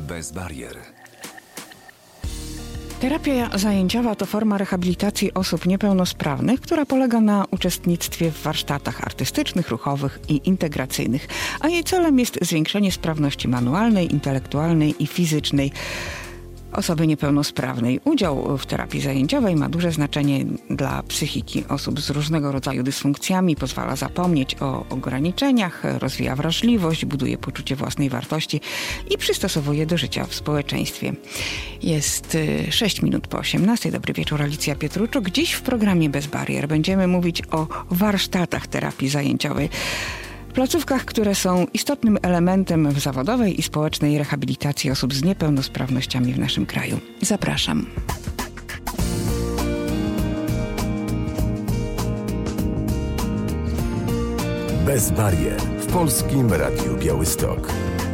Bez barier. Terapia zajęciowa to forma rehabilitacji osób niepełnosprawnych, która polega na uczestnictwie w warsztatach artystycznych, ruchowych i integracyjnych, a jej celem jest zwiększenie sprawności manualnej, intelektualnej i fizycznej osoby niepełnosprawnej. Udział w terapii zajęciowej ma duże znaczenie dla psychiki osób z różnego rodzaju dysfunkcjami, pozwala zapomnieć o ograniczeniach, rozwija wrażliwość, buduje poczucie własnej wartości i przystosowuje do życia w społeczeństwie. Jest 6 minut po 18. Dobry wieczór, Alicja Pietruczuk. Dziś w programie Bez barier będziemy mówić o warsztatach terapii zajęciowej. Placówkach, które są istotnym elementem w zawodowej i społecznej rehabilitacji osób z niepełnosprawnościami w naszym kraju. Zapraszam. Bez barier w Polskim Radiu Białystok.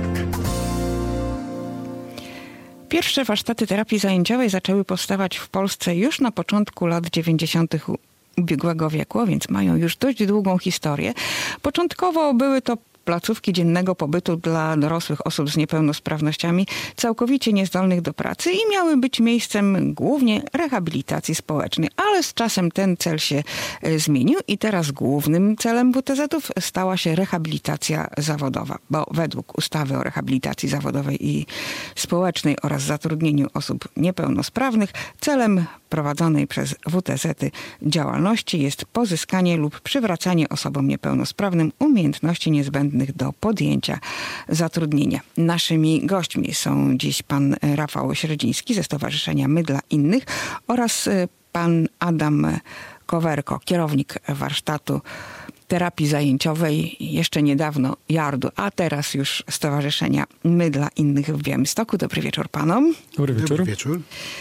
Pierwsze warsztaty terapii zajęciowej zaczęły powstawać w Polsce już na początku lat 90. ubiegłego wieku, a więc mają już dość długą historię. Początkowo były to placówki dziennego pobytu dla dorosłych osób z niepełnosprawnościami całkowicie niezdolnych do pracy i miały być miejscem głównie rehabilitacji społecznej. Ale z czasem ten cel się zmienił i teraz głównym celem WTZ-ów stała się rehabilitacja zawodowa, bo według ustawy o rehabilitacji zawodowej i społecznej oraz zatrudnieniu osób niepełnosprawnych celem prowadzonej przez WTZ-y działalności jest pozyskanie lub przywracanie osobom niepełnosprawnym umiejętności niezbędnych do podjęcia zatrudnienia. Naszymi gośćmi są dziś pan Rafał Średziński ze Stowarzyszenia My dla Innych oraz pan Adam Kowerko, kierownik warsztatu terapii zajęciowej jeszcze niedawno JARD-u, a teraz już Stowarzyszenia My dla Innych w Białymstoku. Dobry wieczór panom. Dobry wieczór. Dobry wieczór.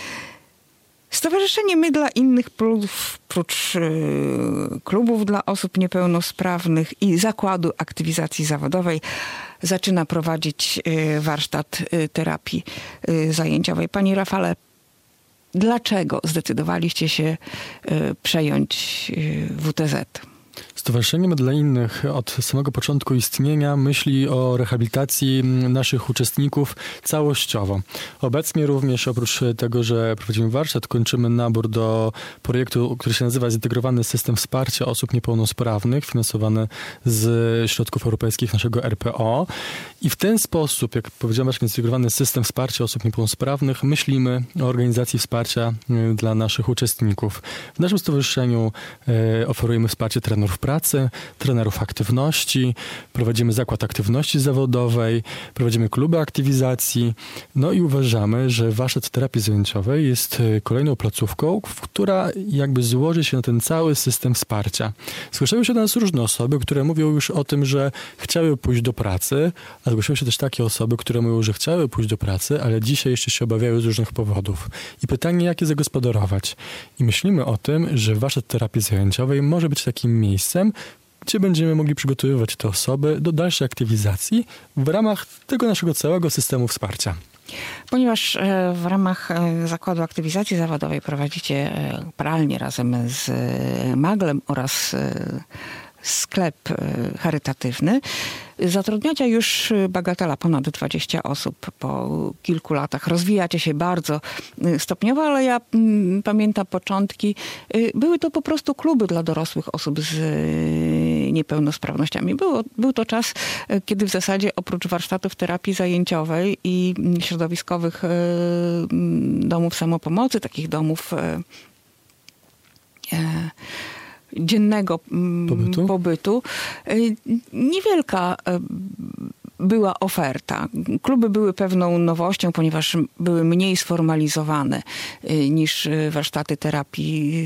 Stowarzyszenie My dla Innych, prócz klubów dla osób niepełnosprawnych i Zakładu Aktywizacji Zawodowej, zaczyna prowadzić warsztat terapii zajęciowej. Panie Rafale, dlaczego zdecydowaliście się przejąć WTZ? Stowarzyszenie My dla Innych od samego początku istnienia myśli o rehabilitacji naszych uczestników całościowo. Obecnie również oprócz tego, że prowadzimy warsztat, kończymy nabór do projektu, który się nazywa Zintegrowany System Wsparcia Osób Niepełnosprawnych, finansowany z środków europejskich naszego RPO. I w ten sposób, jak powiedziałem, Zintegrowany System Wsparcia Osób Niepełnosprawnych, myślimy o organizacji wsparcia dla naszych uczestników. W naszym stowarzyszeniu oferujemy wsparcie trenerów pracy, trenerów aktywności, prowadzimy zakład aktywności zawodowej, prowadzimy kluby aktywizacji. No i uważamy, że warsztat terapii zajęciowej jest kolejną placówką, która jakby złoży się na ten cały system wsparcia. Zgłaszają się do nas różne osoby, które mówią już o tym, że chciały pójść do pracy, a zgłaszają się też takie osoby, które mówią, że chciały pójść do pracy, ale dzisiaj jeszcze się obawiają z różnych powodów. I pytanie, jak je zagospodarować? I myślimy o tym, że warsztat terapii zajęciowej może być takim miejscem, gdzie będziemy mogli przygotowywać te osoby do dalszej aktywizacji w ramach tego naszego całego systemu wsparcia. Ponieważ w ramach Zakładu Aktywizacji Zawodowej prowadzicie pralnię razem z Maglem oraz sklep charytatywny, zatrudniacie już bagatela ponad 20 osób po kilku latach. Rozwijacie się bardzo stopniowo, ale ja pamiętam początki. Były to po prostu kluby dla dorosłych osób z niepełnosprawnościami. Był to czas, kiedy w zasadzie oprócz warsztatów terapii zajęciowej i środowiskowych domów samopomocy, takich domów dziennego pobytu, niewielka była oferta. Kluby były pewną nowością, ponieważ były mniej sformalizowane niż warsztaty terapii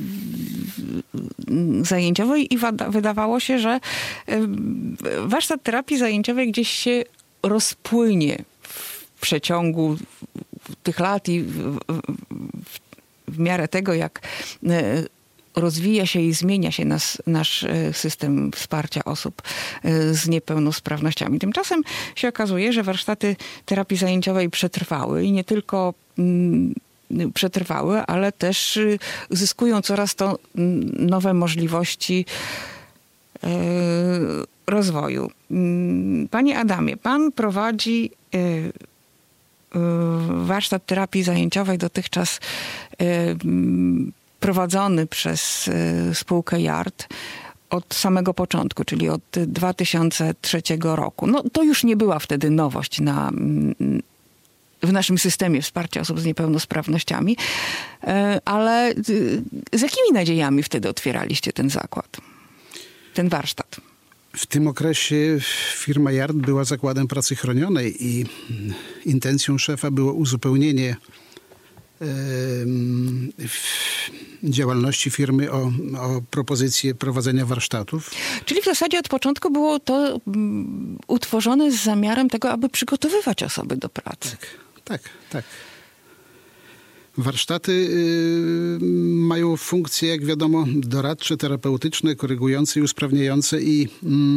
zajęciowej i wydawało się, że warsztat terapii zajęciowej gdzieś się rozpłynie w przeciągu tych lat i w miarę tego, jak rozwija się i zmienia się nasz system wsparcia osób z niepełnosprawnościami. Tymczasem się okazuje, że warsztaty terapii zajęciowej przetrwały i nie tylko przetrwały, ale też zyskują coraz to nowe możliwości rozwoju. Panie Adamie, pan prowadzi warsztat terapii zajęciowej dotychczas prowadzony przez spółkę Yard od samego początku, czyli od 2003 roku. No, to już nie była wtedy nowość w naszym systemie wsparcia osób z niepełnosprawnościami, ale z jakimi nadziejami wtedy otwieraliście ten zakład, ten warsztat? W tym okresie firma Yard była zakładem pracy chronionej i intencją szefa było uzupełnienie działalności firmy o propozycję prowadzenia warsztatów. Czyli w zasadzie od początku było to utworzone z zamiarem tego, aby przygotowywać osoby do pracy. Tak. Warsztaty mają funkcje, jak wiadomo, doradcze, terapeutyczne, korygujące i usprawniające i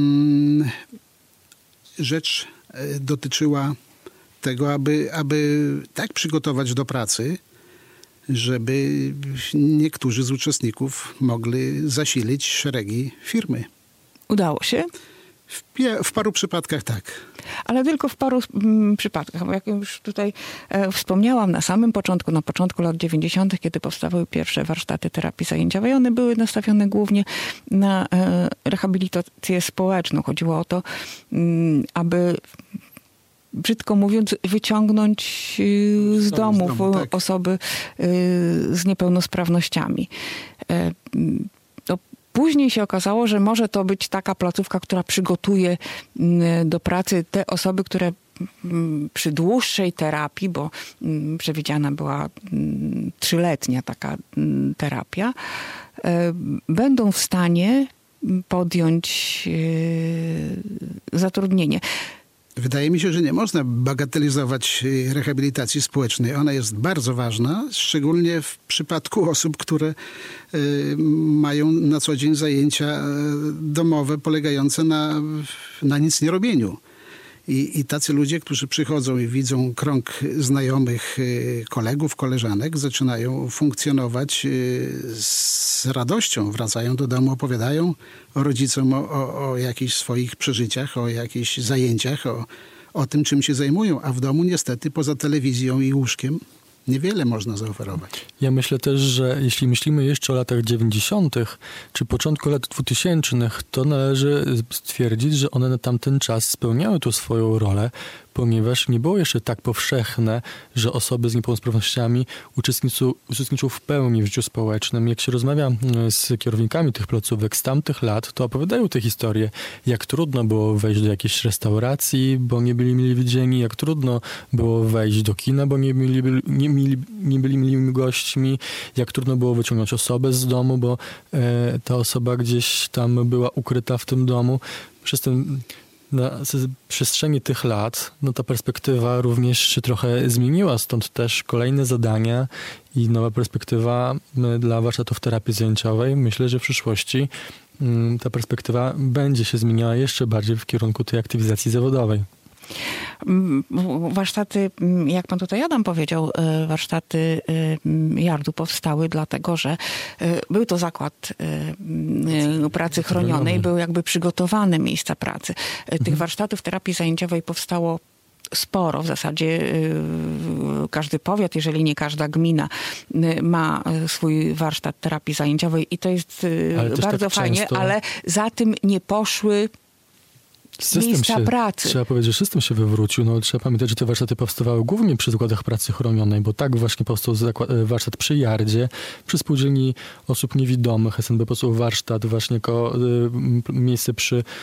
rzecz dotyczyła tego, aby tak przygotować do pracy, żeby niektórzy z uczestników mogli zasilić szeregi firmy. Udało się? W paru przypadkach tak. Ale tylko w paru przypadkach. Bo jak już tutaj wspomniałam na samym początku, na początku lat 90., kiedy powstawały pierwsze warsztaty terapii zajęciowej, one były nastawione głównie na rehabilitację społeczną. Chodziło o to, aby, brzydko mówiąc, wyciągnąć z domów tak, osoby z niepełnosprawnościami. Później się okazało, że może to być taka placówka, która przygotuje do pracy te osoby, które przy dłuższej terapii, bo przewidziana była 3-letnia taka terapia, będą w stanie podjąć zatrudnienie. Wydaje mi się, że nie można bagatelizować rehabilitacji społecznej. Ona jest bardzo ważna, szczególnie w przypadku osób, które mają na co dzień zajęcia domowe polegające na nic nie robieniu. I tacy ludzie, którzy przychodzą i widzą krąg znajomych, kolegów, koleżanek, zaczynają funkcjonować z radością. Wracają do domu, opowiadają rodzicom o jakichś swoich przeżyciach, o jakichś zajęciach, o tym, czym się zajmują. A w domu niestety poza telewizją i łóżkiem niewiele można zaoferować. Ja myślę też, że jeśli myślimy jeszcze o latach 90. czy początku lat 2000, to należy stwierdzić, że one na tamten czas spełniały tu swoją rolę, ponieważ nie było jeszcze tak powszechne, że osoby z niepełnosprawnościami uczestniczą w pełni w życiu społecznym. Jak się rozmawia z kierownikami tych placówek z tamtych lat, to opowiadają te historie, jak trudno było wejść do jakiejś restauracji, bo nie byli mili widziani, jak trudno było wejść do kina, bo nie byli milimi gośćmi, jak trudno było wyciągnąć osobę z domu, bo ta osoba gdzieś tam była ukryta w tym domu. Na przestrzeni tych lat, ta perspektywa również się trochę zmieniła, stąd też kolejne zadania i nowa perspektywa dla warsztatów terapii zajęciowej. Myślę, że w przyszłości ta perspektywa będzie się zmieniała jeszcze bardziej w kierunku tej aktywizacji zawodowej. Warsztaty, jak pan tutaj Adam powiedział, warsztaty Yardu powstały dlatego, że był to zakład pracy chronionej, były jakby przygotowane miejsca pracy. Tych warsztatów terapii zajęciowej powstało sporo. W zasadzie każdy powiat, jeżeli nie każda gmina, ma swój warsztat terapii zajęciowej i to jest bardzo tak fajnie, często... ale za tym nie poszły miejsca pracy. Trzeba powiedzieć, że system się wywrócił. Trzeba pamiętać, że te warsztaty powstawały głównie przy zakładach pracy chronionej, bo tak właśnie powstał warsztat przy Yardzie, przy Spółdzielni Osób Niewidomych. SNB powstał warsztat właśnie jako miejsce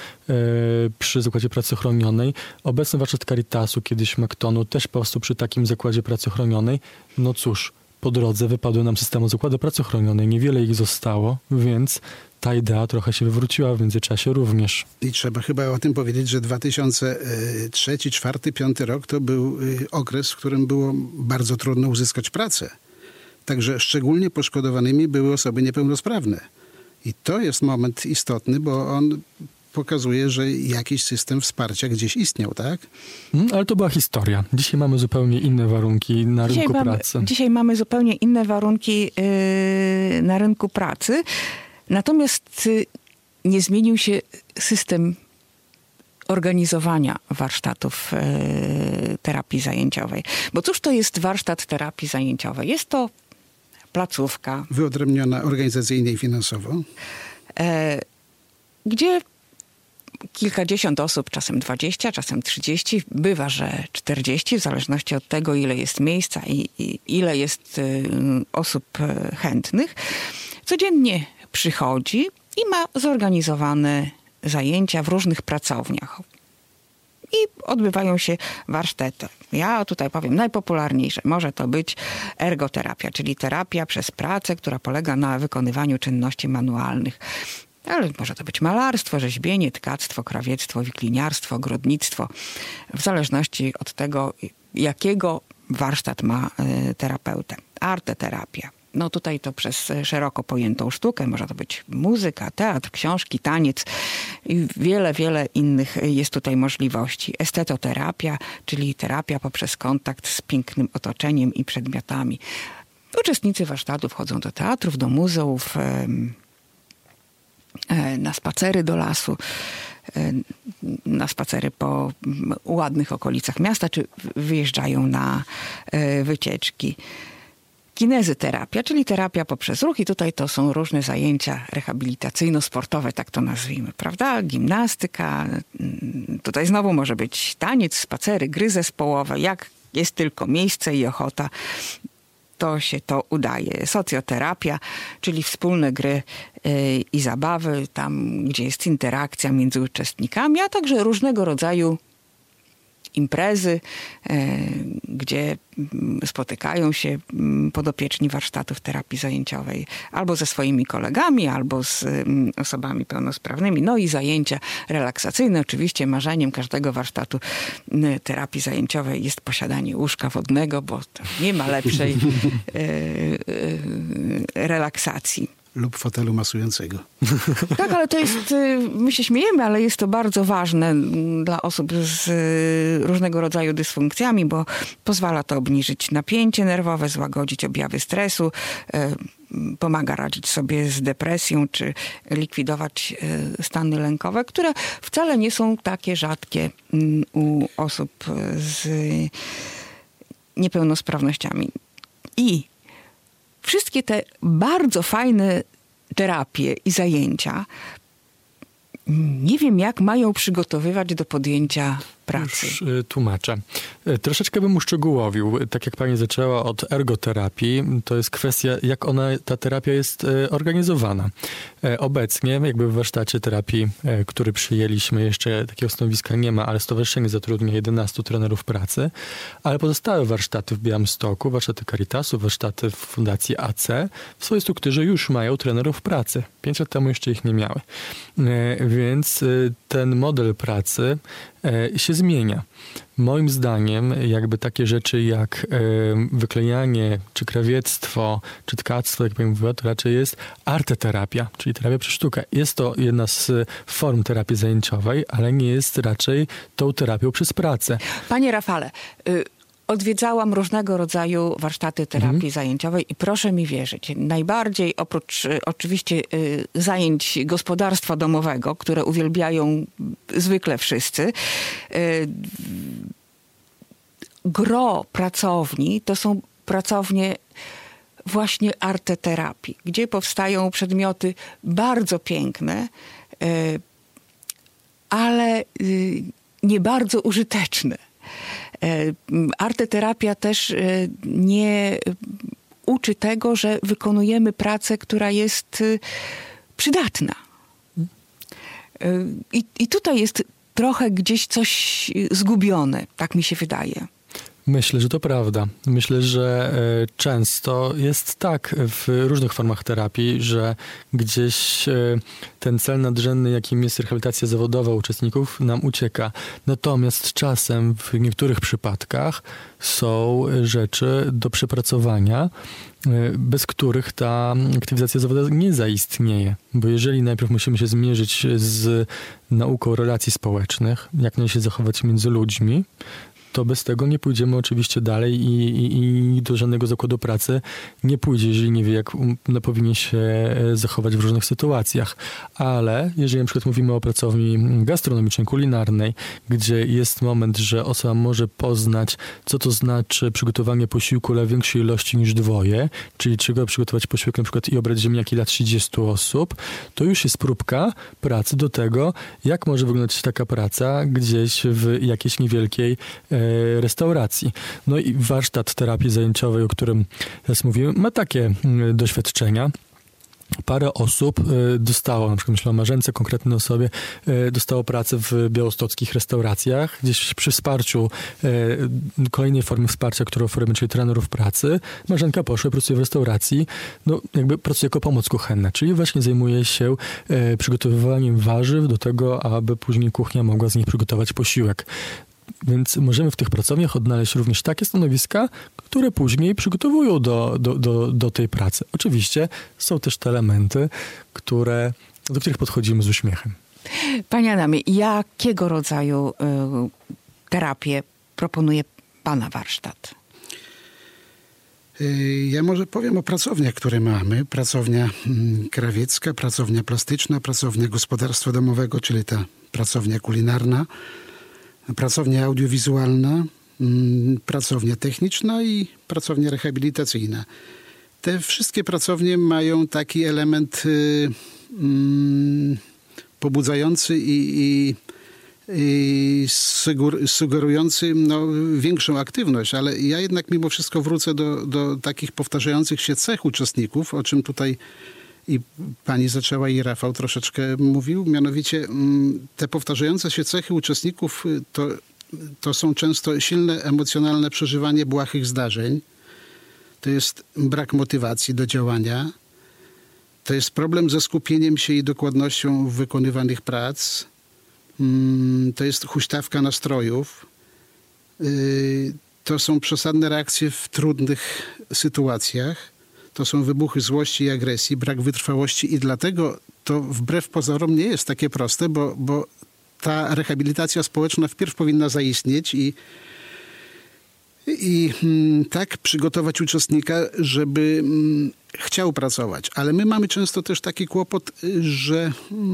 przy zakładzie pracy chronionej. Obecny warsztat Caritasu, kiedyś Mactonu, też powstał przy takim zakładzie pracy chronionej. No cóż, po drodze wypadły nam systemu zakładu pracy chronionej. Niewiele ich zostało, więc ta idea trochę się wywróciła w międzyczasie również. I trzeba chyba o tym powiedzieć, że 2003, 2004, 2005 rok to był okres, w którym było bardzo trudno uzyskać pracę. Także szczególnie poszkodowanymi były osoby niepełnosprawne. I to jest moment istotny, bo on pokazuje, że jakiś system wsparcia gdzieś istniał, tak? Ale to była historia. Dzisiaj mamy zupełnie inne warunki na rynku pracy. Dzisiaj mamy zupełnie inne warunki na rynku pracy. Natomiast nie zmienił się system organizowania warsztatów terapii zajęciowej. Bo cóż to jest warsztat terapii zajęciowej? Jest to placówka. Wyodrębniona organizacyjnie i finansowo. Gdzie kilkadziesiąt osób, czasem 20, czasem 30, bywa, że 40, w zależności od tego, ile jest miejsca i ile jest osób chętnych, codziennie przychodzi i ma zorganizowane zajęcia w różnych pracowniach. I odbywają się warsztaty. Ja tutaj powiem najpopularniejsze. Może to być ergoterapia, czyli terapia przez pracę, która polega na wykonywaniu czynności manualnych. Ale może to być malarstwo, rzeźbienie, tkactwo, krawiectwo, wikliniarstwo, ogrodnictwo. W zależności od tego, jakiego warsztat ma terapeuta. Arteterapia. No tutaj to przez szeroko pojętą sztukę. Może to być muzyka, teatr, książki, taniec i wiele innych jest tutaj możliwości. Estetoterapia, czyli terapia poprzez kontakt z pięknym otoczeniem i przedmiotami. Uczestnicy warsztatów chodzą do teatrów, do muzeów, na spacery do lasu, na spacery po ładnych okolicach miasta, czy wyjeżdżają na wycieczki. Kinezyterapia, czyli terapia poprzez ruch i tutaj to są różne zajęcia rehabilitacyjno-sportowe, tak to nazwijmy, prawda? Gimnastyka, tutaj znowu może być taniec, spacery, gry zespołowe, jak jest tylko miejsce i ochota, to się to udaje. Socjoterapia, czyli wspólne gry i zabawy, tam gdzie jest interakcja między uczestnikami, a także różnego rodzaju imprezy, gdzie spotykają się podopieczni warsztatów terapii zajęciowej albo ze swoimi kolegami, albo z osobami pełnosprawnymi. No i zajęcia relaksacyjne. Oczywiście marzeniem każdego warsztatu terapii zajęciowej jest posiadanie łóżka wodnego, bo to nie ma lepszej relaksacji. Lub fotelu masującego. Tak, ale to jest, my się śmiejemy, ale jest to bardzo ważne dla osób z różnego rodzaju dysfunkcjami, bo pozwala to obniżyć napięcie nerwowe, złagodzić objawy stresu, pomaga radzić sobie z depresją, czy likwidować stany lękowe, które wcale nie są takie rzadkie u osób z niepełnosprawnościami. I wszystkie te bardzo fajne terapie i zajęcia nie wiem, jak mają przygotowywać do podjęcia pracy. Już tłumaczę. Troszeczkę bym uszczegółowił. Tak jak pani zaczęła od ergoterapii, to jest kwestia, jak ta terapia jest organizowana. Obecnie, jakby w warsztacie terapii, który przyjęliśmy, jeszcze takiego stanowiska nie ma, ale stowarzyszenie zatrudnia 11 trenerów pracy, ale pozostałe warsztaty w Białymstoku, warsztaty Caritasu, warsztaty w Fundacji AC, w swojej strukturze już mają trenerów pracy. 5 lat temu jeszcze ich nie miały. Więc ten model pracy się zmienia. Moim zdaniem jakby takie rzeczy jak wyklejanie, czy krawiectwo, czy tkactwo, jak pani mówiła, to raczej jest arteterapia, czyli terapia przez sztukę. Jest to jedna z form terapii zajęciowej, ale nie jest raczej tą terapią przez pracę. Panie Rafale, odwiedzałam różnego rodzaju warsztaty terapii zajęciowej i proszę mi wierzyć, najbardziej oprócz oczywiście zajęć gospodarstwa domowego, które uwielbiają zwykle wszyscy, gro pracowni to są pracownie właśnie arteterapii, gdzie powstają przedmioty bardzo piękne, ale nie bardzo użyteczne. Arteterapia też nie uczy tego, że wykonujemy pracę, która jest przydatna. I tutaj jest trochę gdzieś coś zgubione, tak mi się wydaje. Myślę, że to prawda. Myślę, że często jest tak w różnych formach terapii, że gdzieś ten cel nadrzędny, jakim jest rehabilitacja zawodowa uczestników, nam ucieka. Natomiast czasem w niektórych przypadkach są rzeczy do przepracowania, bez których ta aktywizacja zawodowa nie zaistnieje. Bo jeżeli najpierw musimy się zmierzyć z nauką relacji społecznych, jak należy się zachować między ludźmi, to bez tego nie pójdziemy oczywiście dalej i do żadnego zakładu pracy nie pójdzie, jeżeli nie wie, jak powinien się zachować w różnych sytuacjach. Ale jeżeli na przykład mówimy o pracowni gastronomicznej, kulinarnej, gdzie jest moment, że osoba może poznać, co to znaczy przygotowanie posiłku dla większej ilości niż dwoje, czyli czego przygotować posiłek na przykład i obrać ziemniaki dla 30 osób, to już jest próbka pracy do tego, jak może wyglądać taka praca gdzieś w jakiejś niewielkiej restauracji. No i warsztat terapii zajęciowej, o którym teraz mówiłem, ma takie doświadczenia. Parę osób dostało, na przykład myślę o Marzence, konkretnej osobie, dostało pracę w białostockich restauracjach, gdzieś przy wsparciu kolejnej formy wsparcia, którą oferujemy, czyli trenerów pracy. Marzenka poszła, pracuje w restauracji, no jakby pracuje jako pomoc kuchenna, czyli właśnie zajmuje się przygotowywaniem warzyw do tego, aby później kuchnia mogła z nich przygotować posiłek. Więc możemy w tych pracowniach odnaleźć również takie stanowiska, które później przygotowują do tej pracy. Oczywiście są też te elementy, do których podchodzimy z uśmiechem. Panie Adamie, jakiego rodzaju terapię proponuje pana warsztat? Ja może powiem o pracowniach, które mamy. Pracownia krawiecka, pracownia plastyczna, pracownia gospodarstwa domowego, czyli ta pracownia kulinarna, pracownia audiowizualna, pracownia techniczna i pracownia rehabilitacyjna. Te wszystkie pracownie mają taki element pobudzający i sugerujący większą aktywność, ale ja jednak mimo wszystko wrócę do takich powtarzających się cech uczestników, o czym tutaj i pani zaczęła i Rafał troszeczkę mówił. Mianowicie te powtarzające się cechy uczestników to są często silne emocjonalne przeżywanie błahych zdarzeń. To jest brak motywacji do działania. To jest problem ze skupieniem się i dokładnością wykonywanych prac. To jest huśtawka nastrojów. To są przesadne reakcje w trudnych sytuacjach. To są wybuchy złości i agresji, brak wytrwałości i dlatego to wbrew pozorom nie jest takie proste, bo ta rehabilitacja społeczna wpierw powinna zaistnieć i tak przygotować uczestnika, żeby chciał pracować. Ale my mamy często też taki kłopot, że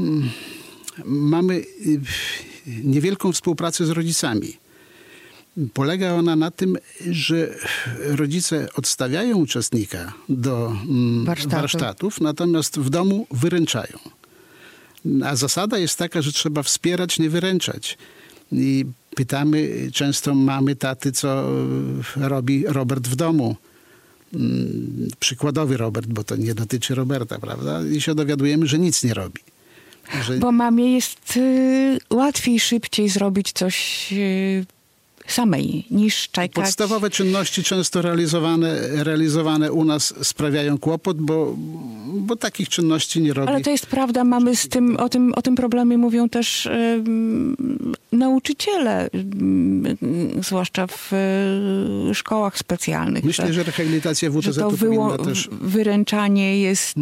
mamy niewielką współpracę z rodzicami. Polega ona na tym, że rodzice odstawiają uczestnika do warsztatów, natomiast w domu wyręczają. A zasada jest taka, że trzeba wspierać, nie wyręczać. I pytamy często mamy, taty, co robi Robert w domu. Przykładowy Robert, bo to nie dotyczy Roberta, prawda? I się dowiadujemy, że nic nie robi. Bo mamie jest łatwiej, szybciej zrobić coś samej niż czekać. Podstawowe czynności często realizowane u nas sprawiają kłopot, bo takich czynności nie robi. Ale to jest prawda, mamy z tym, o tym problemie mówią też nauczyciele, zwłaszcza w szkołach specjalnych. Myślę, że rehabilitacja WTZ-u powinna też... Wyręczanie jest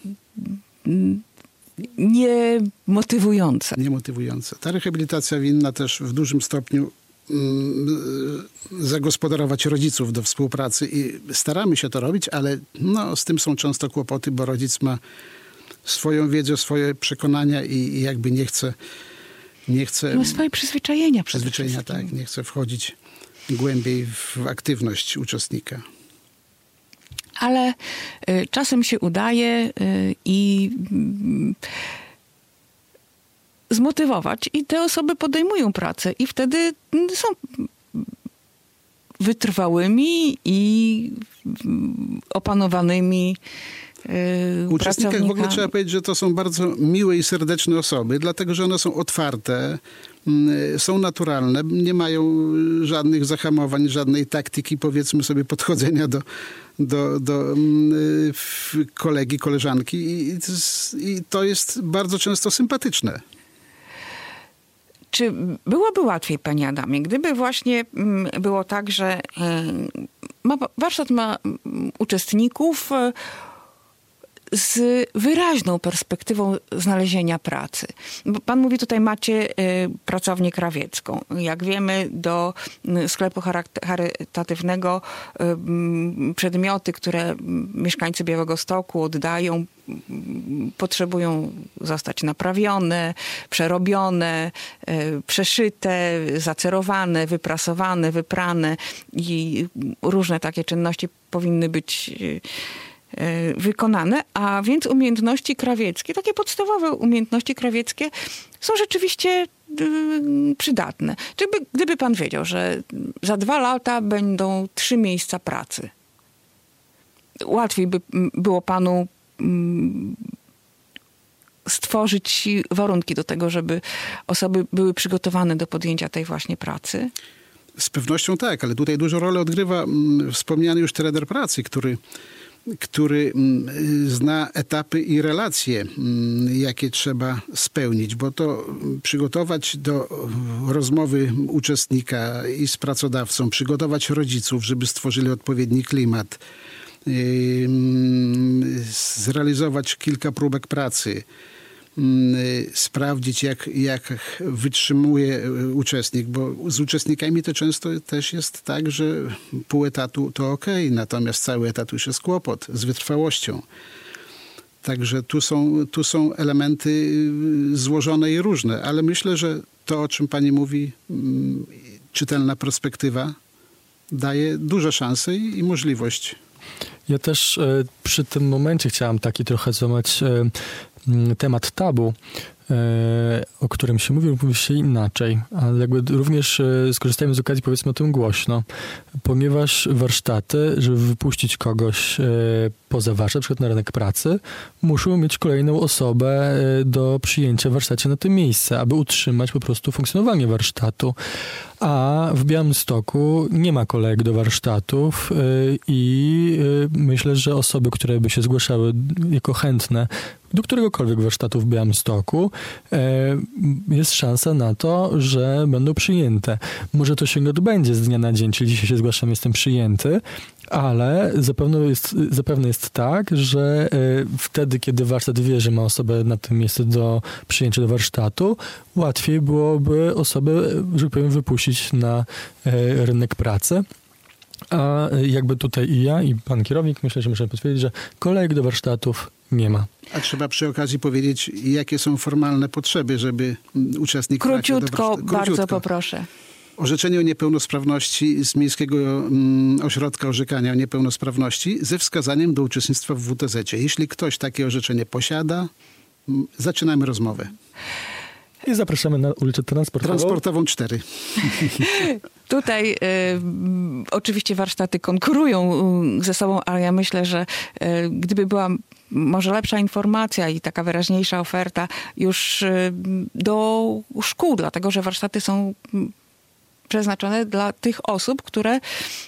niemotywujące. Niemotywujące. Ta rehabilitacja winna też w dużym stopniu zagospodarować rodziców do współpracy i staramy się to robić, ale z tym są często kłopoty, bo rodzic ma swoją wiedzę, swoje przekonania i jakby nie chce... No swoje przyzwyczajenia. Przyzwyczajenia, tak. Nie chce wchodzić głębiej w aktywność uczestnika. Ale czasem się udaje i zmotywować i te osoby podejmują pracę i wtedy są wytrwałymi i opanowanymi uczestnikach w ogóle trzeba powiedzieć, że to są bardzo miłe i serdeczne osoby, dlatego że one są otwarte, są naturalne, nie mają żadnych zahamowań, żadnej taktyki, powiedzmy sobie, podchodzenia do kolegi, koleżanki i to jest bardzo często sympatyczne. Czy byłoby łatwiej, panie Adamie, gdyby właśnie było tak, że warsztat ma uczestników z wyraźną perspektywą znalezienia pracy. Bo pan mówi, tutaj macie pracownię krawiecką. Jak wiemy, do sklepu charytatywnego przedmioty, które mieszkańcy Białegostoku oddają, potrzebują zostać naprawione, przerobione, przeszyte, zacerowane, wyprasowane, wyprane i różne takie czynności powinny być wykonane, a więc umiejętności krawieckie, takie podstawowe umiejętności krawieckie są rzeczywiście przydatne. Gdyby pan wiedział, że za 2 lata będą 3 miejsca pracy, łatwiej by było panu stworzyć warunki do tego, żeby osoby były przygotowane do podjęcia tej właśnie pracy? Z pewnością tak, ale tutaj dużą rolę odgrywa wspomniany już trener pracy, który zna etapy i relacje, jakie trzeba spełnić, bo to przygotować do rozmowy uczestnika i z pracodawcą, przygotować rodziców, żeby stworzyli odpowiedni klimat, zrealizować kilka próbek pracy, sprawdzić, jak wytrzymuje uczestnik, bo z uczestnikami to często też jest tak, że pół etatu to okej, natomiast cały etat już jest kłopot z wytrwałością. Także tu są elementy złożone i różne, ale myślę, że to, o czym pani mówi, czytelna perspektywa, daje duże szanse i możliwość. Ja też przy tym momencie chciałam taki trochę złamać temat tabu, o którym się mówi się inaczej, ale jakby również skorzystajmy z okazji, powiedzmy o tym głośno, ponieważ warsztaty, żeby wypuścić kogoś poza warsztat, na przykład na rynek pracy, muszą mieć kolejną osobę do przyjęcia w warsztacie na to miejsce, aby utrzymać po prostu funkcjonowanie warsztatu. A w Białymstoku nie ma kolejek do warsztatów i myślę, że osoby, które by się zgłaszały jako chętne do któregokolwiek warsztatu w Białymstoku, jest szansa na to, że będą przyjęte. Może to się nie odbędzie z dnia na dzień, czyli dzisiaj się zgłaszam, jestem przyjęty, ale zapewne jest tak, że wtedy, kiedy warsztat wie, że ma osobę na tym miejscu do przyjęcia do warsztatu, łatwiej byłoby osobę, że tak powiem, wypuścić na rynek pracy. A jakby tutaj i ja, i pan kierownik, myślę, że możemy potwierdzić, że kolejek do warsztatów nie ma. A trzeba przy okazji powiedzieć, jakie są formalne potrzeby, żeby uczestnik... Króciutko, bardzo poproszę. Orzeczenie o niepełnosprawności z Miejskiego Ośrodka Orzekania o Niepełnosprawności ze wskazaniem do uczestnictwa w WTZ-cie. Jeśli ktoś takie orzeczenie posiada, zaczynamy rozmowę. I zapraszamy na ulicę Transportową. Transportową 4. Tutaj oczywiście warsztaty konkurują ze sobą, ale ja myślę, że gdyby była może lepsza informacja i taka wyraźniejsza oferta już do szkół, dlatego że warsztaty są przeznaczone dla tych osób, które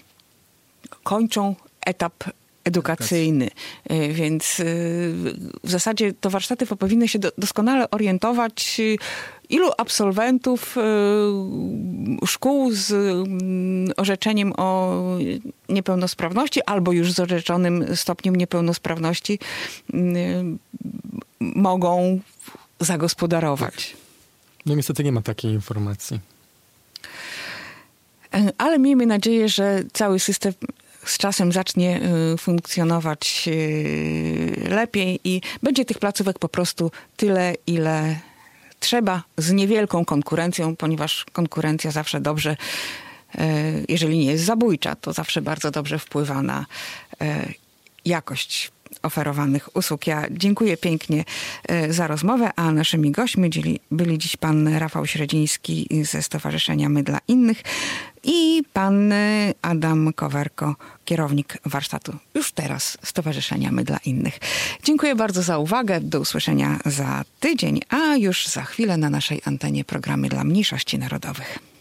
kończą etap edukacyjny. Więc w zasadzie to warsztaty powinny się doskonale orientować, ilu absolwentów szkół z orzeczeniem o niepełnosprawności albo już z orzeczonym stopniem niepełnosprawności mogą zagospodarować. No niestety nie ma takiej informacji. Ale miejmy nadzieję, że cały system z czasem zacznie funkcjonować lepiej i będzie tych placówek po prostu tyle, ile trzeba, z niewielką konkurencją, ponieważ konkurencja zawsze dobrze, jeżeli nie jest zabójcza, to zawsze bardzo dobrze wpływa na jakość oferowanych usług. Ja dziękuję pięknie za rozmowę, a naszymi gośćmi byli dziś pan Rafał Średziński ze Stowarzyszenia My dla Innych i pan Adam Kowerko, kierownik warsztatu już teraz Stowarzyszenia My dla Innych. Dziękuję bardzo za uwagę. Do usłyszenia za tydzień, a już za chwilę na naszej antenie programy dla mniejszości narodowych.